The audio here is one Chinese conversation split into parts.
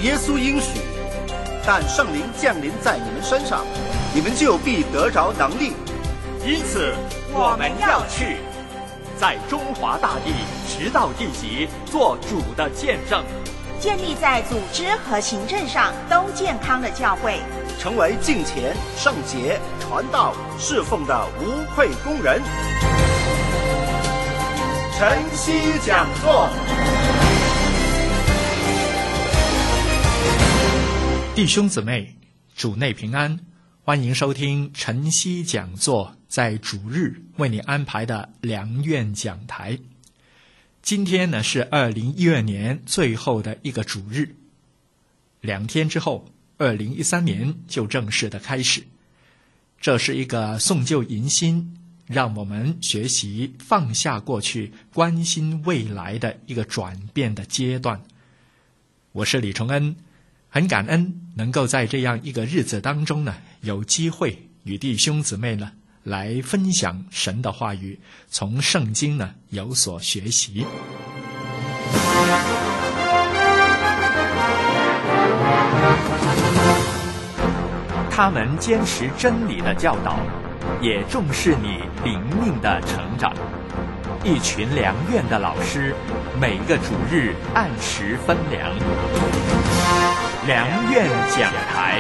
耶稣应许，但圣灵降临在你们身上，你们就必得着能力。 因此我们要去，在中华大地直到地极做主的见证， 建立在组织和行政上都健康的教会， 成为敬虔、圣洁、传道、侍奉的无愧工人。晨曦讲座， 弟兄姊妹，主内平安，欢迎收听晨曦讲座，在主日为你安排的良愿讲台。今天呢是2012年最后的一个主日，2天之后2013年就正式的开始。这是一个送旧迎新，让我们学习放下过去，关心未来的一个转变的阶段。我是李崇恩，很感恩能够在这样一个日子当中呢，有机会与弟兄姊妹呢来分享神的话语，从圣经呢有所学习。 他们坚持真理的教导，也重视你灵命的成长。一群良愿的老师，每个主日按时分粮。良愿讲台。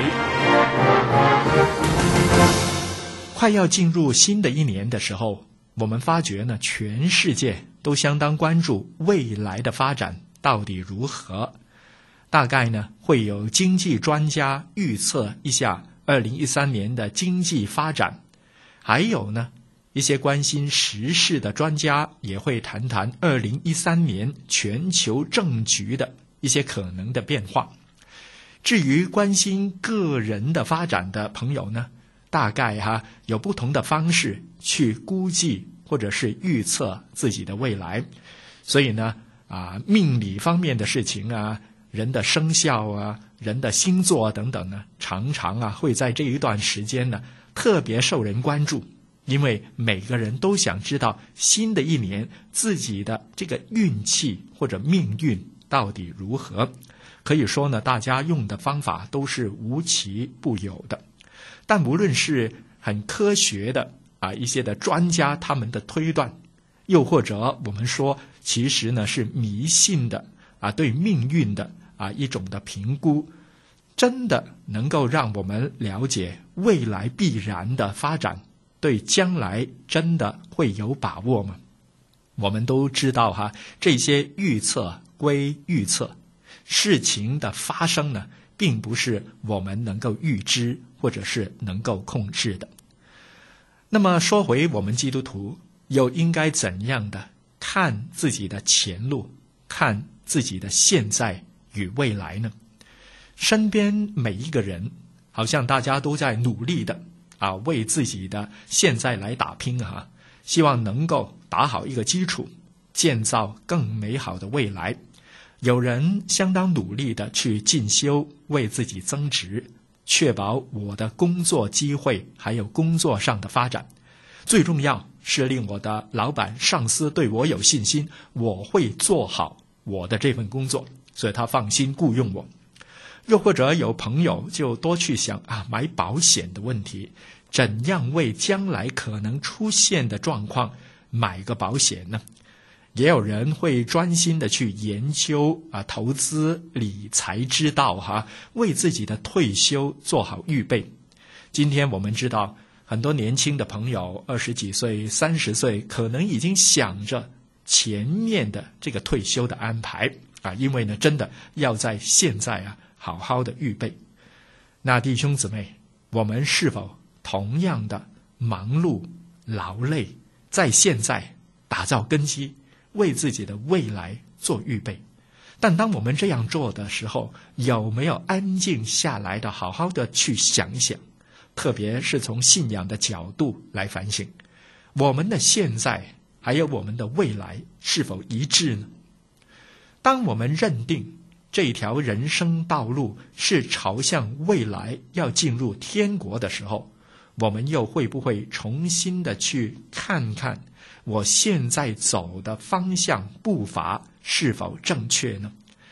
快要进入新的一年的时候，我们发觉呢，全世界都相当关注未来的发展到底如何。大概呢，会有经济专家预测一下2013年的经济发展，还有呢，一些关心时事的专家也会谈谈2013年全球政局的一些可能的变化。至于关心个人的发展的朋友呢，大概有不同的方式去估计或者是预测自己的未来。所以呢，命理方面的事情啊，人的生肖啊，人的星座等等呢，常常会在这一段时间呢特别受人关注，因为每个人都想知道新的一年自己的这个运气或者命运到底如何。可以说呢，大家用的方法都是无奇不有的。但无论是很科学的一些的专家他们的推断，又或者我们说其实呢是迷信的对命运的一种的评估，真的能够让我们了解未来必然的发展，对将来真的会有把握吗？我们都知道这些预测归预测，事情的发生呢，并不是我们能够预知或者是能够控制的。那么说回我们基督徒，又应该怎样的看自己的前路，看自己的现在与未来呢？身边每一个人好像大家都在努力的为自己的现在来打拼希望能够打好一个基础，建造更美好的未来。有人相当努力的去进修，为自己增值，确保我的工作机会还有工作上的发展。最重要是令我的老板上司对我有信心，我会做好我的这份工作，所以他放心雇佣我。又或者有朋友就多去想买保险的问题，怎样为将来可能出现的状况买个保险呢？也有人会专心的去研究投资理财之道为自己的退休做好预备。今天我们知道很多年轻的朋友20几岁30岁可能已经想着前面的这个退休的安排因为呢真的要在现在好好的预备。那弟兄姊妹，我们是否同样的忙碌劳累，在现在打造根基，为自己的未来做预备？但当我们这样做的时候，有没有安静下来的好好的去想一想，特别是从信仰的角度来反省，我们的现在还有我们的未来是否一致呢？当我们认定这条人生道路是朝向未来要进入天国的时候，我们又会不会重新的去看看我现在走的方向步伐是否正确呢？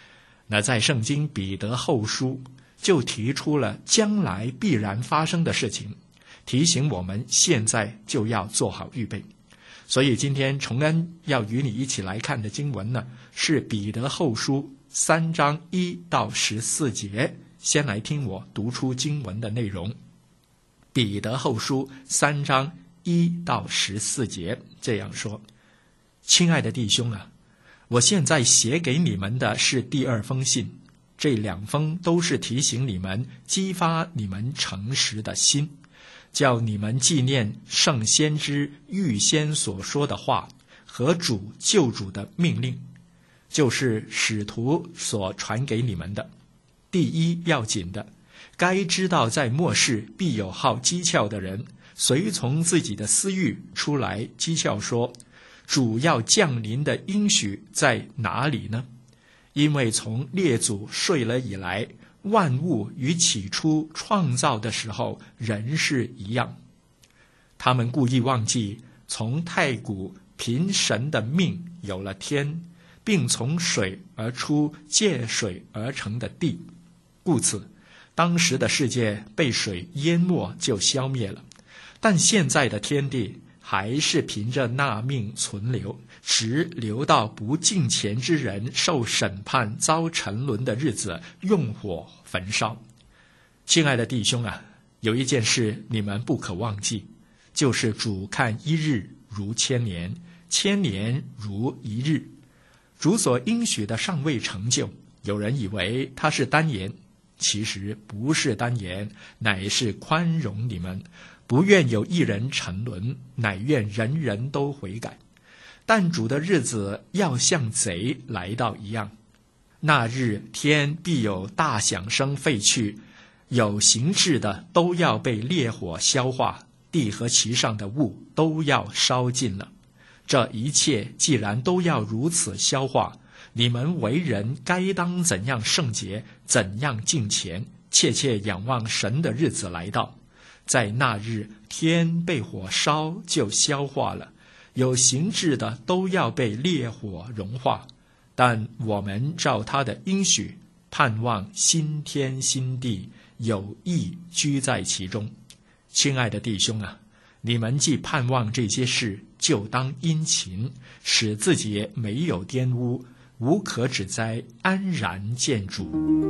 那在圣经彼得后书就提出了将来必然发生的事情，提醒我们现在就要做好预备。所以今天崇恩要与你一起来看的经文呢，是彼得后书3章1到14节。先来听我读出经文的内容。彼得后书3章1到14节这样说：亲爱的弟兄啊，我现在写给你们的是第2封信，这2封都是提醒你们，激发你们诚实的心，叫你们纪念圣先知预先所说的话和主救主的命令，就是使徒所传给你们的。第一要紧的，该知道在末世必有好讥诮的人，随从自己的私欲出来讥诮说，主要降临的应许在哪里呢？因为从列祖睡了以来，万物与起初创造的时候仍是一样。他们故意忘记从太古凭神的命有了天，并从水而出借水而成的地，故此当时的世界被水淹没就消灭了。但现在的天地还是凭着那命存留，直留到不敬虔之人受审判遭沉沦的日子，用火焚烧。亲爱的弟兄啊，有一件事你们不可忘记，就是主看1日如1000年，1000年如1日。主所应许的尚未成就，有人以为他是单言，其实不是单言，乃是宽容你们，不愿有一人沉沦，乃愿人人都悔改。但主的日子要像贼来到一样，那日天必有大响声废去，有形质的都要被烈火消化，地和其上的物都要烧尽了。这一切既然都要如此消化，你们为人该当怎样圣洁，怎样敬虔，切切仰望神的日子来到。在那日，天被火烧就消化了，有形质的都要被烈火融化。但我们照他的应许，盼望新天新地，有义居在其中。亲爱的弟兄啊，你们既盼望这些事，就当殷勤，使自己没有玷污，无可指摘，安然见主。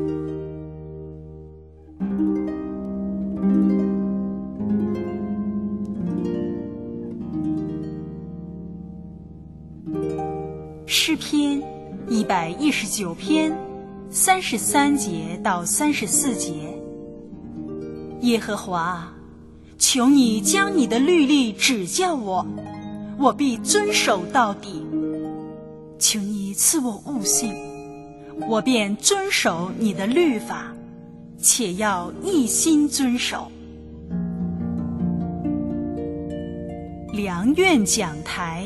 诗篇119篇33节到34节。耶和华，求你将你的律例指教我，我必遵守到底。求你赐我悟性，我便遵守你的律法，且要一心遵守。良苑讲台。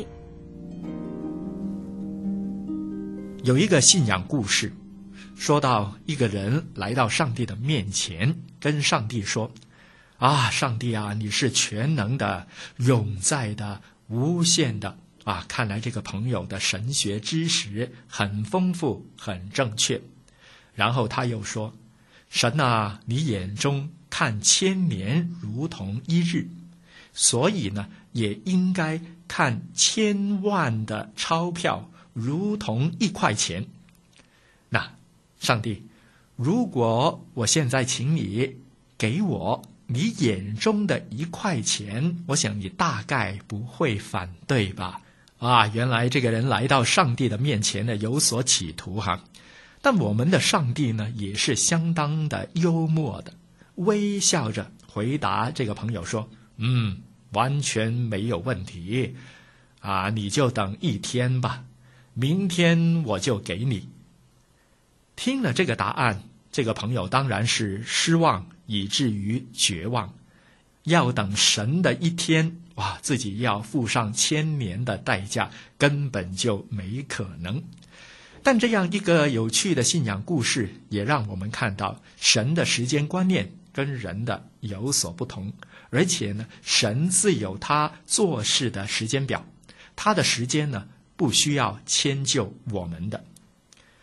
有一个信仰故事，说到一个人来到上帝的面前，跟上帝说，上帝啊，你是全能的、永在的、无限的看来这个朋友的神学知识很丰富，很正确。然后他又说，神啊，你眼中看1000年如同1日，所以呢，也应该看1000万的钞票如同1块钱。那上帝，如果我现在请你给我你眼中的1块钱，我想你大概不会反对吧？原来这个人来到上帝的面前呢，有所企图哈。但我们的上帝呢，也是相当的幽默的，微笑着回答这个朋友说，完全没有问题你就等1天吧，明天我就给你。听了这个答案，这个朋友当然是失望，以至于绝望，要等神的1天，自己要付上1000年的代价，根本就没可能。但这样一个有趣的信仰故事，也让我们看到神的时间观念跟人的有所不同，而且呢，神自有他做事的时间表，他的时间呢，不需要迁就我们的。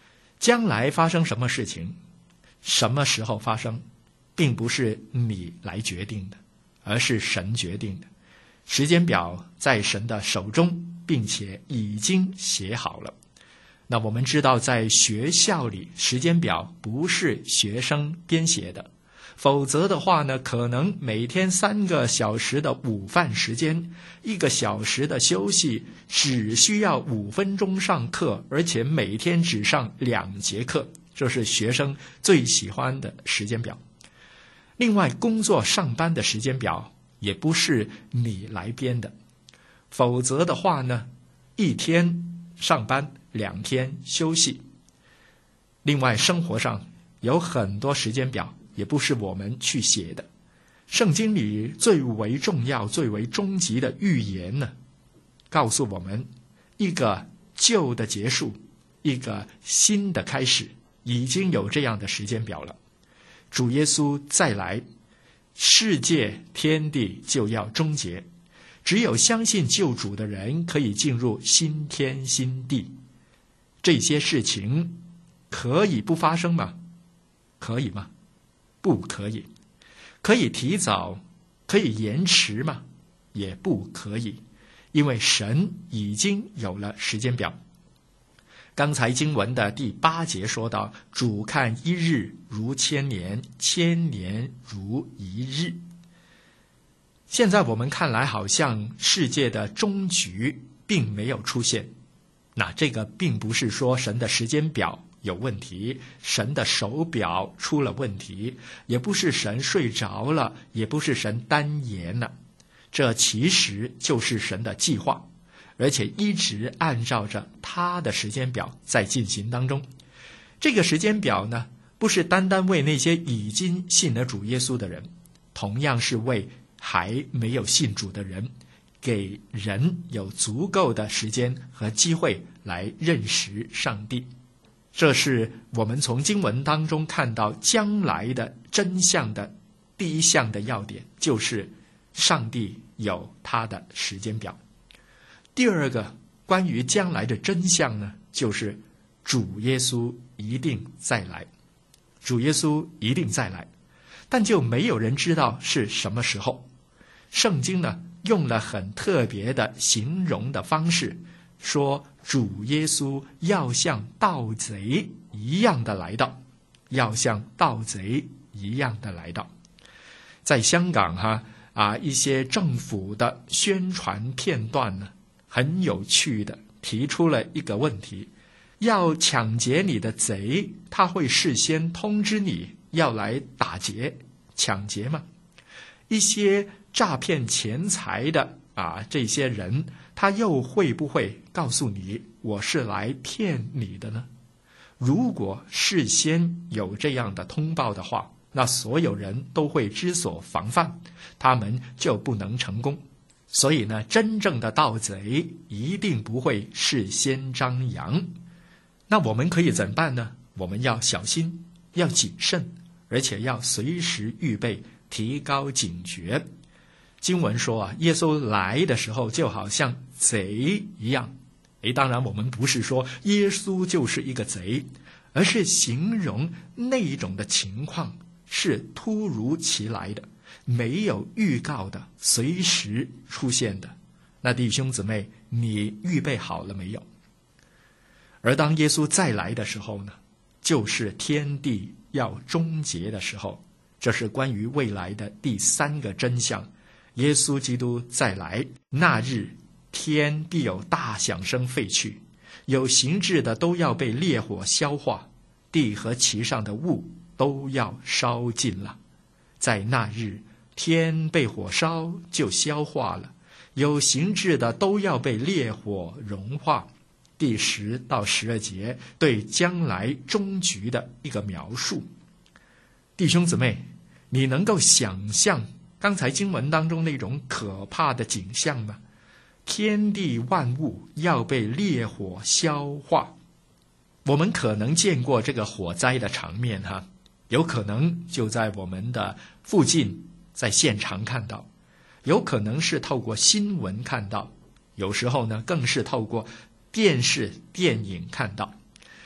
将来发生什么事情，什么时候发生，并不是你来决定的，而是神决定的。时间表在神的手中，并且已经写好了。那我们知道，在学校里，时间表不是学生编写的，否则的话呢，可能每天3个小时的午饭时间，1个小时的休息，只需要5分钟上课，而且每天只上2节课，这是学生最喜欢的时间表。另外，工作上班的时间表也不是你来编的，否则的话呢，1天上班，2天休息。另外，生活上有很多时间表也不是我们去写的。圣经里最为重要、最为终极的预言呢，告诉我们一个旧的结束，一个新的开始，已经有这样的时间表了。主耶稣再来，世界天地就要终结，只有相信救主的人可以进入新天新地。这些事情可以不发生吗？可以吗？不可以。可以提早，可以延迟吗？也不可以，因为神已经有了时间表。刚才经文的第8节说到，主看1日如1000年，1000年如1日。现在我们看来，好像世界的终局并没有出现。那这个并不是说神的时间表有问题，神的手表出了问题，也不是神睡着了，也不是神单言了。这其实就是神的计划，而且一直按照着他的时间表在进行当中。这个时间表呢，不是单单为那些已经信了主耶稣的人，同样是为还没有信主的人，给人有足够的时间和机会来认识上帝。这是我们从经文当中看到将来的真相的第一项的要点，就是上帝有他的时间表。第二个关于将来的真相呢，就是主耶稣一定再来。主耶稣一定再来，但就没有人知道是什么时候。圣经呢，用了很特别的形容的方式，说主耶稣要像盗贼一样的来到，要像盗贼一样的来到。在香港一些政府的宣传片段呢，很有趣的提出了一个问题：要抢劫你的贼，他会事先通知你要来打劫抢劫吗？一些诈骗钱财的这些人，他又会不会告诉你我是来骗你的呢？如果事先有这样的通报的话，那所有人都会知所防范，他们就不能成功。所以呢，真正的盗贼一定不会事先张扬。那我们可以怎么办呢？我们要小心，要谨慎，而且要随时预备，提高警觉。经文说耶稣来的时候就好像贼一样。当然我们不是说耶稣就是一个贼，而是形容那一种的情况是突如其来的，没有预告的，随时出现的。那弟兄姊妹，你预备好了没有？而当耶稣再来的时候呢，就是天地要终结的时候。这是关于未来的第3个真相。耶稣基督再来，那日天必有大响声废去，有形质的都要被烈火消化，地和其上的物都要烧尽了。在那日，天被火烧就消化了，有形质的都要被烈火融化。第10到12节对将来终局的一个描述。弟兄姊妹，你能够想象刚才经文当中那种可怕的景象吗？天地万物要被烈火消化。我们可能见过这个火灾的场面有可能就在我们的附近，在现场看到，有可能是透过新闻看到，有时候呢更是透过电视电影看到。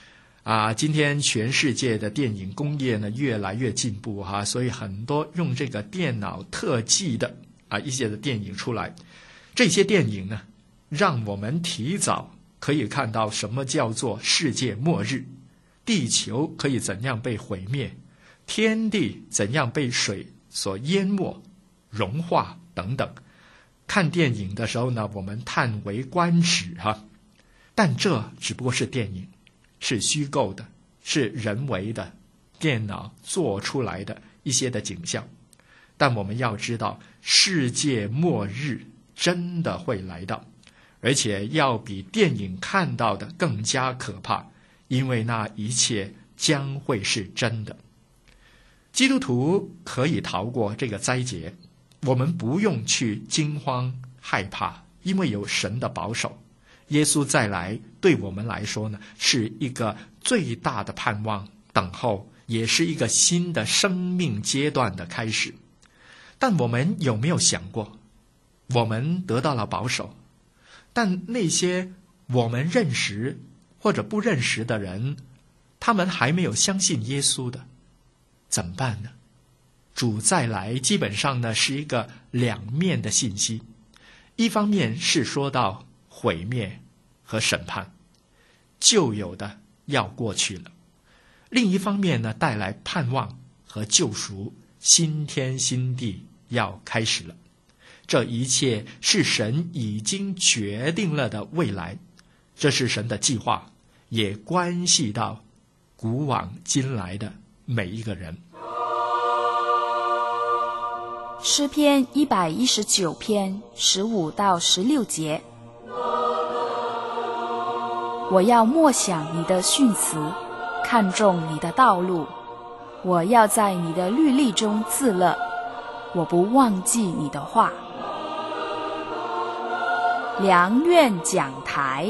今天全世界的电影工业呢越来越进步所以很多用这个电脑特技的一些的电影出来。这些电影呢，让我们提早可以看到什么叫做世界末日，地球可以怎样被毁灭，天地怎样被水所淹没、融化等等。看电影的时候呢，我们叹为观止但这只不过是电影，是虚构的，是人为的，电脑做出来的一些的景象。但我们要知道，世界末日真的会来到，而且要比电影看到的更加可怕，因为那一切将会是真的。基督徒可以逃过这个灾劫，我们不用去惊慌害怕，因为有神的保守。耶稣再来对我们来说呢，是一个最大的盼望等候，也是一个新的生命阶段的开始。但我们有没有想过，我们得到了保守，但那些我们认识或者不认识的人，他们还没有相信耶稣的，怎么办呢？主再来基本上呢是一个两面的信息，一方面是说到毁灭和审判，旧有的要过去了；另一方面呢，带来盼望和救赎，新天新地要开始了。这一切是神已经决定了的未来，这是神的计划，也关系到古往今来的每一个人。 诗篇119篇15到16节。我要默想你的训词，看重你的道路。我要在你的律例中自乐，我不忘记你的话。良苑讲台。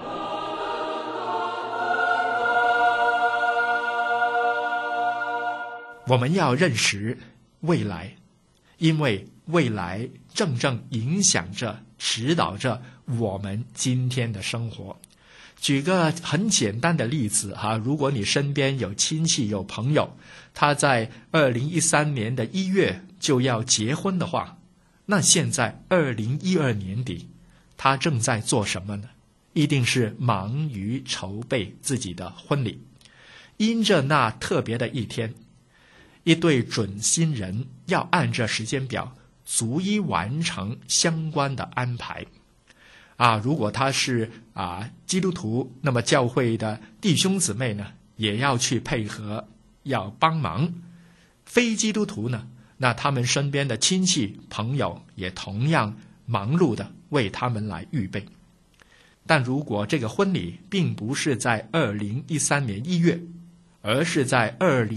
我们要认识未来，因为未来正正影响着、指导着我们今天的生活。举个很简单的例子如果你身边有亲戚有朋友，他在2013年的1月就要结婚的话，那现在2012年底他正在做什么呢？一定是忙于筹备自己的婚礼。因着那特别的一天，一对准新人要按着时间表逐一完成相关的安排。如果他是基督徒，那么教会的弟兄姊妹呢，也要去配合，要帮忙。非基督徒呢，那他们身边的亲戚朋友也同样忙碌的为他们来预备。但如果这个婚礼并不是在2013年1月，而是在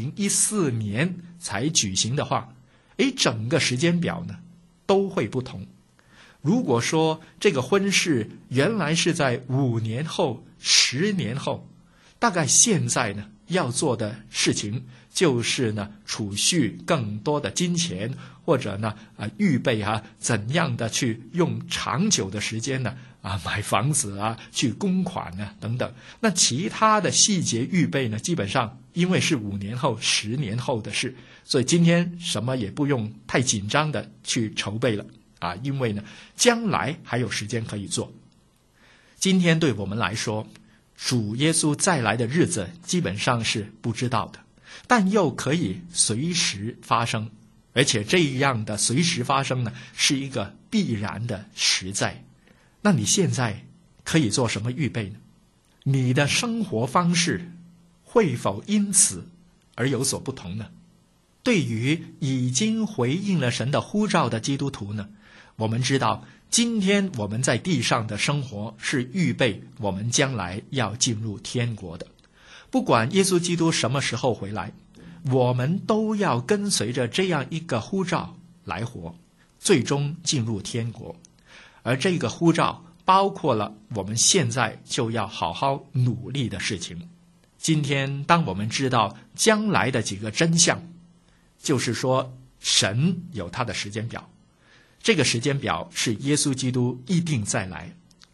2014年才举行的话，整个时间表呢都会不同。如果说这个婚事原来是在5年后、10年后，大概现在呢要做的事情就是呢储蓄更多的金钱，或者呢预备怎样的去用长久的时间呢买房子去供款等等。那其他的细节预备呢，基本上因为是5年后、10年后的事，所以今天什么也不用太紧张的去筹备了因为呢将来还有时间可以做。今天对我们来说，主耶稣再来的日子基本上是不知道的，但又可以随时发生，而且这样的随时发生呢，是一个必然的实在。那你现在可以做什么预备呢？你的生活方式会否因此而有所不同呢？对于已经回应了神的呼召的基督徒呢，我们知道今天我们在地上的生活是预备我们将来要进入天国的。不管耶稣基督什么时候回来，我们都要跟随着这样一个呼召来活，最终进入天国。而这个呼召包括了我们现在就要好好努力的事情。今天当我们知道将来的几个真相，就是说神有他的时间表，这个时间表是耶稣基督一定再来，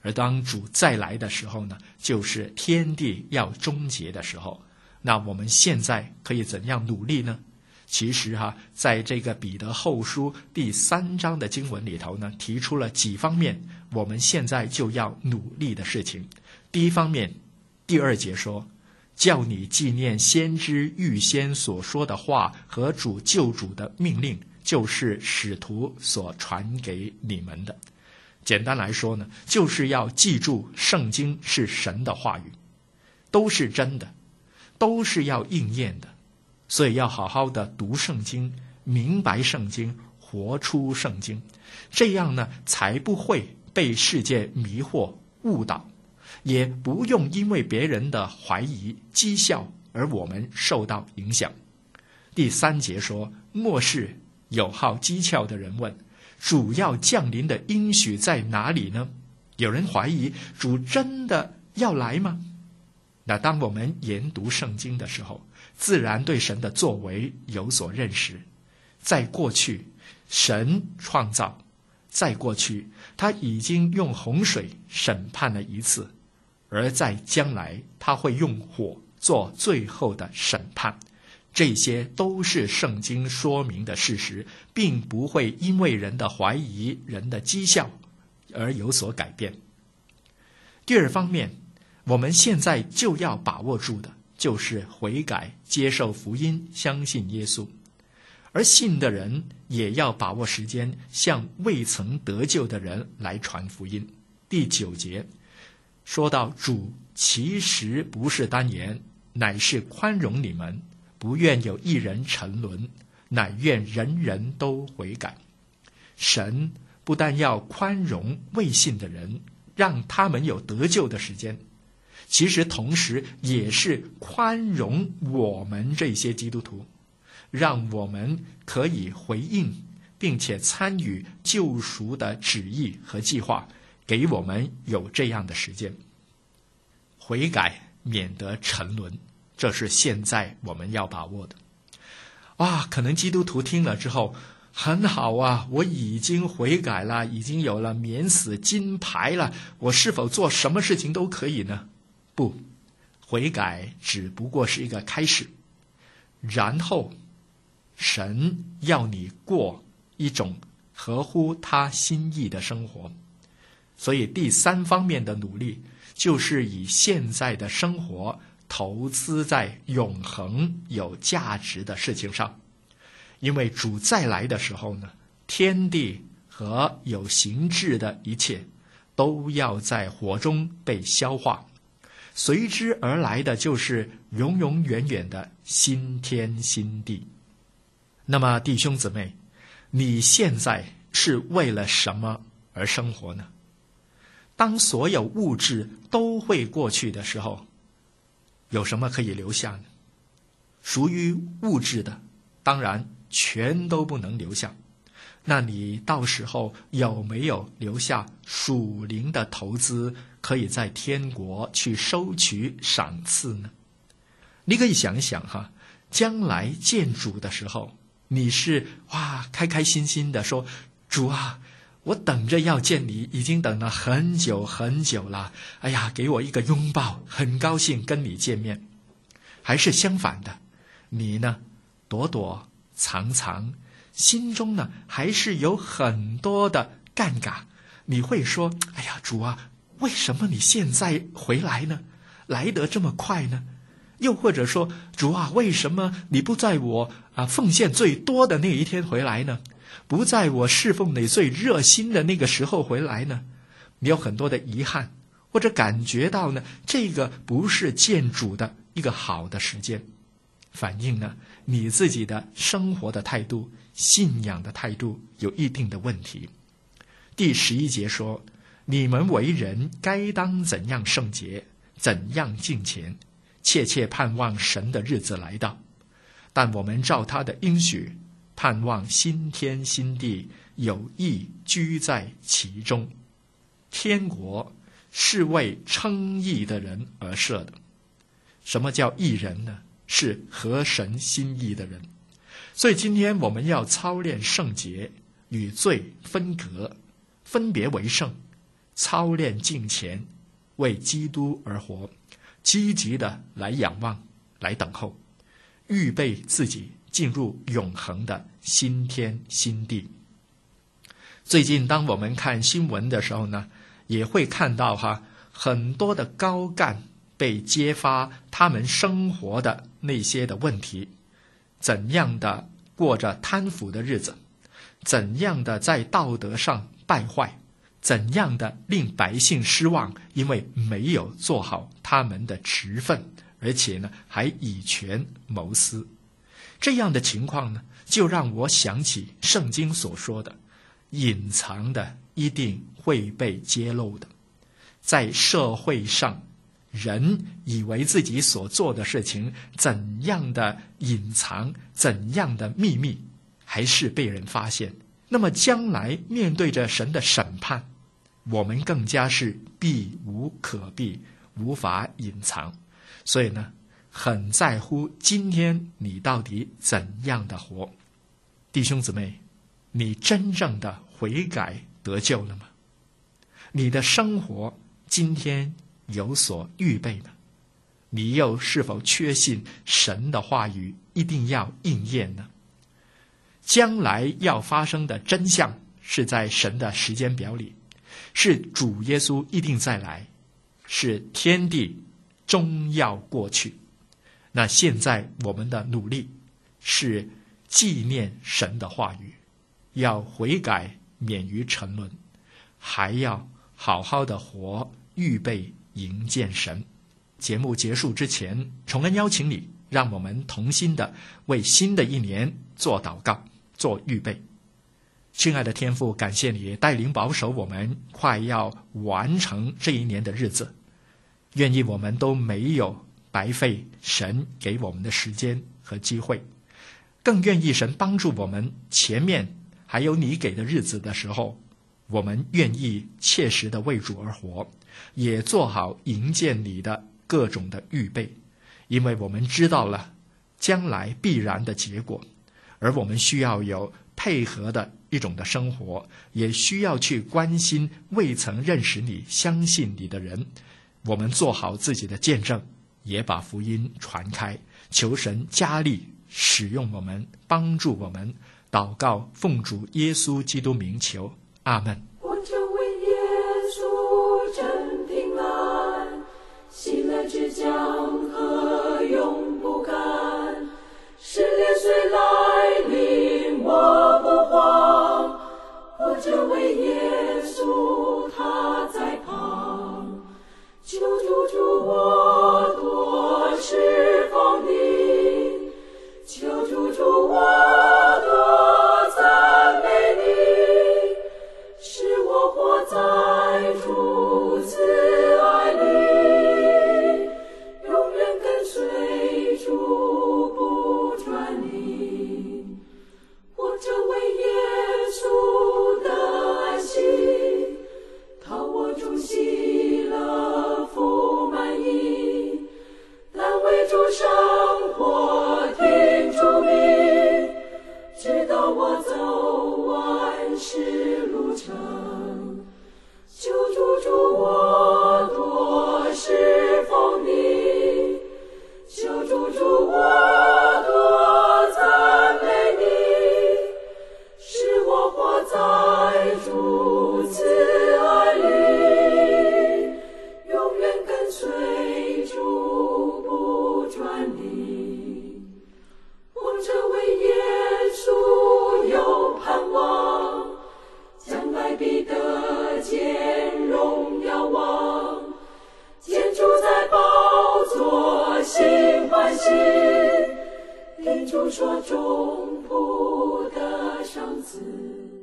而当主再来的时候呢，就是天地要终结的时候。那我们现在可以怎样努力呢？其实在这个彼得后书第3章的经文里头呢，提出了几方面我们现在就要努力的事情。第一方面，第2节说，叫你纪念先知预先所说的话和主救主的命令，就是使徒所传给你们的。简单来说呢，就是要记住圣经是神的话语，都是真的，都是要应验的。所以要好好的读圣经，明白圣经，活出圣经，这样呢才不会被世界迷惑误导，也不用因为别人的怀疑讥笑而我们受到影响。第3节说，末世有好讥诮的人问，主要降临的应许在哪里呢？有人怀疑主真的要来吗？那当我们研读圣经的时候，自然对神的作为有所认识。在过去，神创造；在过去，他已经用洪水审判了一次，而在将来，他会用火做最后的审判。这些都是圣经说明的事实，并不会因为人的怀疑、人的讥笑而有所改变。第2方面，我们现在就要把握住的就是悔改，接受福音，相信耶稣。而信的人也要把握时间，向未曾得救的人来传福音。第9节说到，主其实不是单言，乃是宽容你们，不愿有一人沉沦，乃愿人人都悔改。神不但要宽容未信的人，让他们有得救的时间，其实同时也是宽容我们这些基督徒，让我们可以回应并且参与救赎的旨意和计划，给我们有这样的时间。悔改免得沉沦，这是现在我们要把握的。可能基督徒听了之后，很好啊，我已经悔改了，已经有了免死金牌了，我是否做什么事情都可以呢？不，悔改只不过是一个开始，然后神要你过一种合乎他心意的生活。所以第3方面的努力，就是以现在的生活投资在永恒有价值的事情上。因为主再来的时候呢，天地和有形质的一切都要在火中被消化，随之而来的就是永永远远的新天新地。那么弟兄姊妹，你现在是为了什么而生活呢？当所有物质都会过去的时候，有什么可以留下呢？属于物质的，当然全都不能留下。那你到时候有没有留下属灵的投资，可以在天国去收取赏赐呢？你可以想一想将来见主的时候，你是开开心心的说，主啊，我等着要见你，已经等了很久很久了，哎呀，给我一个拥抱，很高兴跟你见面。还是相反的，你呢，躲躲藏藏，心中呢还是有很多的尴尬。你会说，哎呀，主啊，为什么你现在回来呢？来得这么快呢？又或者说，主啊，为什么你不在我奉献最多的那一天回来呢？不在我侍奉你最热心的那个时候回来呢？你有很多的遗憾，或者感觉到呢，这个不是见主的一个好的时间，反映呢你自己的生活的态度、信仰的态度有一定的问题。第11节说，你们为人该当怎样圣洁，怎样敬虔，切切盼望神的日子来到。但我们照他的应许，盼望新天新地，有义居在其中。天国是为称义的人而设的。什么叫义人呢？是合神心意的人。所以今天我们要操练圣洁，与罪分隔，分别为圣， 操练敬虔，为基督而活，积极的来仰望，来等候，预备自己进入永恒的新天新地。最近当我们看新闻的时候呢，也会看到很多的高干被揭发他们生活的那些的问题，怎样的过着贪腐的日子，怎样的在道德上败坏，怎样的令百姓失望，因为没有做好他们的职分，而且呢还以权谋私。这样的情况呢，就让我想起圣经所说的，隐藏的一定会被揭露的。在社会上，人以为自己所做的事情怎样的隐藏，怎样的秘密，还是被人发现。那么将来面对着神的审判，我们更加是避无可避，无法隐藏。所以呢，很在乎今天你到底怎样的活。弟兄姊妹，你真正的悔改得救了吗？你的生活今天有所预备吗？你又是否确信神的话语一定要应验呢？将来要发生的真相是在神的时间表里，是主耶稣一定再来，是天地终要过去。那现在我们的努力是纪念神的话语，要悔改免于沉沦，还要好好的活，预备迎见神。节目结束之前，重恩邀请你，让我们同心的为新的一年做祷告，做预备。亲爱的天父，感谢你带领保守我们快要完成这一年的日子，愿意我们都没有白费神给我们的时间和机会，更愿意神帮助我们前面还有你给的日子的时候，我们愿意切实的为主而活，也做好迎接你的各种的预备，因为我们知道了将来必然的结果，而我们需要有配合的一种的生活，也需要去关心未曾认识你、相信你的人。我们做好自己的见证，也把福音传开，求神加力使用我们，帮助我们。祷告奉主耶稣基督名求，阿们。 我这为耶稣真平安，喜乐之江河永不干。试炼虽来临我不慌，我这为耶稣他在旁。求主我多侍奉你，求主我多赞美你，使我活在主慈爱里，永远跟随主不转离。我这为耶稣的安息，讨我中喜乐福满意，但为主生活听主命，直到我走完世路程。求主我多侍奉你，求主我多赞美你，使我活在主慈爱里，永远跟随主不转离。我这为耶稣有盼望，将来必得见荣耀望，见主在宝座心欢喜，听主说众仆的赏赐。